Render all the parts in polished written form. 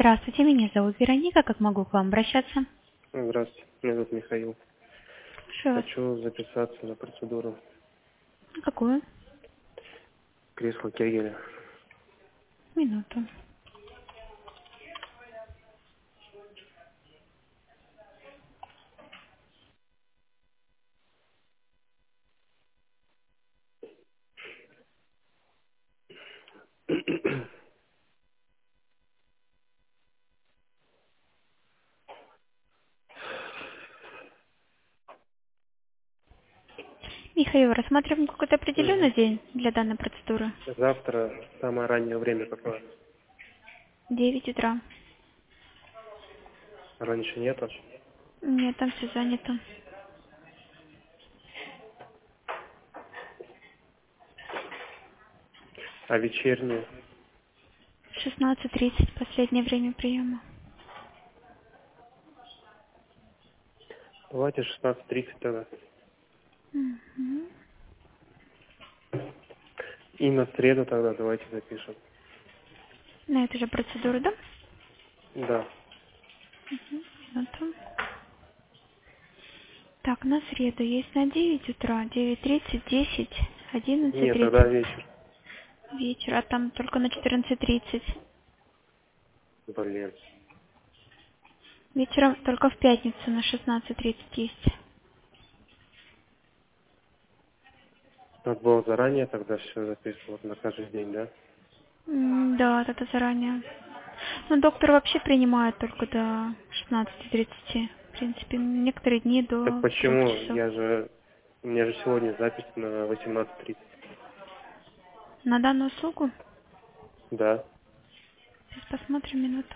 Здравствуйте, меня зовут Вероника. Как могу к вам обращаться? Здравствуйте, меня зовут Михаил. Слушаю вас. Хочу записаться на процедуру Какую? кресла Кегеля. Минуту. Михаил, рассматриваем какой-то определенный Мгм. день для данной процедуры? Завтра самое раннее время какое? 9 утра. Раньше нету. Нет, там все занято. А вечернее? 16:30 последнее время приема. Давайте 16:30 тогда. Мгм. И на среду тогда давайте запишем. На эту же процедуру, да? Да. Минуту. Так, на среду есть на 9 утра, 9:30, 10, Нет, тогда 11:30 вечер. вечер, а там только на 14:30. Блин. Вечером только в пятницу на 16:30 есть. Надо было заранее тогда все записывать на каждый день, да? Да, это заранее. Но доктор вообще принимает только до 16:30. В принципе, некоторые дни Так до 2 почему? часов. У меня же сегодня запись на 18:30. На данную услугу? Да. Сейчас посмотрим минуту.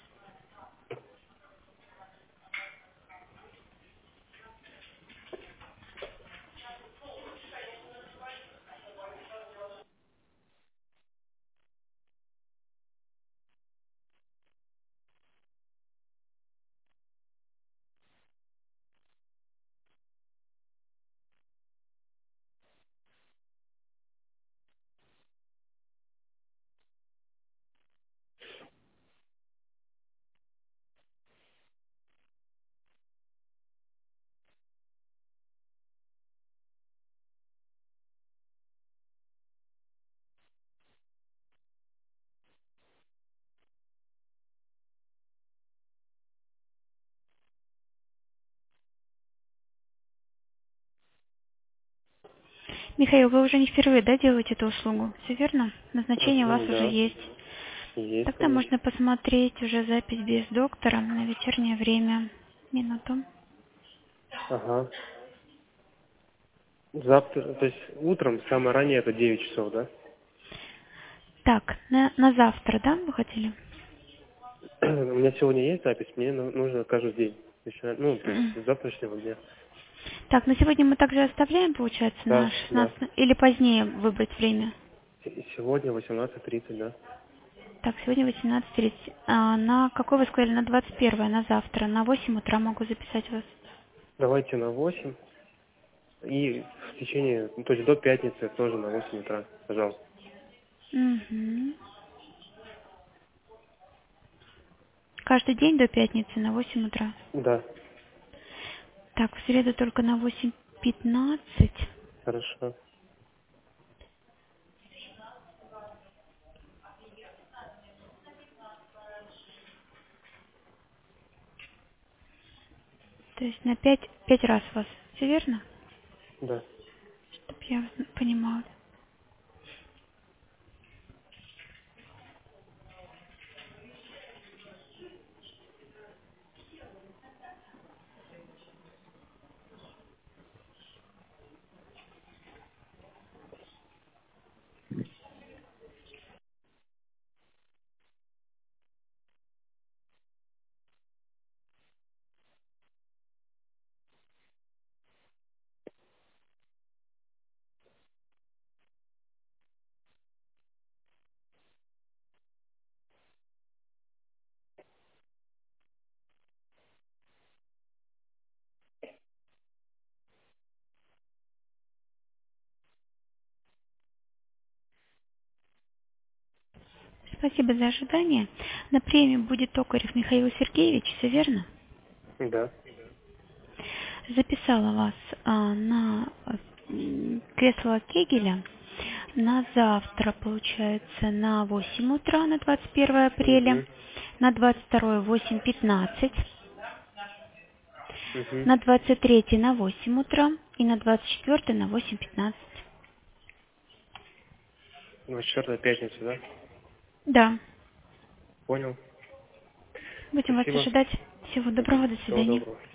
Михаил, вы уже не впервые, да, делаете эту услугу? Все верно? Назначение у вас уже Да. есть. Есть, Тогда конечно. можно посмотреть уже запись без доктора на вечернее время. Минуту. Ага. Завтра, то есть утром самое раннее это 9 часов, да? Так, на завтра, да, вы хотели? У меня сегодня есть запись, мне нужно каждый день. То есть М. с завтрашнего дня. Так, на сегодня мы также оставляем, получается, на Да, да. 16 или позднее выбрать время? Сегодня 18:30, да. Так, сегодня 18:30. На какой вы сказали? На 21, на завтра. На 8 утра могу записать вас. Давайте на 8 и в течение, то есть до пятницы тоже на 8 утра, пожалуйста. Угу. Каждый день до пятницы на 8 утра. Да, Так, в среду только на 8:15. хорошо. То есть на 5 раз вас. Все верно? Да. Чтоб я понимала. Спасибо за ожидание. На приеме будет Токарев Михаил Сергеевич, все верно? Да. Записала вас на кресло Кегеля на завтра, получается, на 8 утра, на 21 апреля, Угу. на 22 8:15, Угу. на 23 на 8 утра и на 24 на 8:15. 24 пятница, да? Да, Понял. будем вас Спасибо. ожидать. Всего доброго, до Всего свидания. доброго.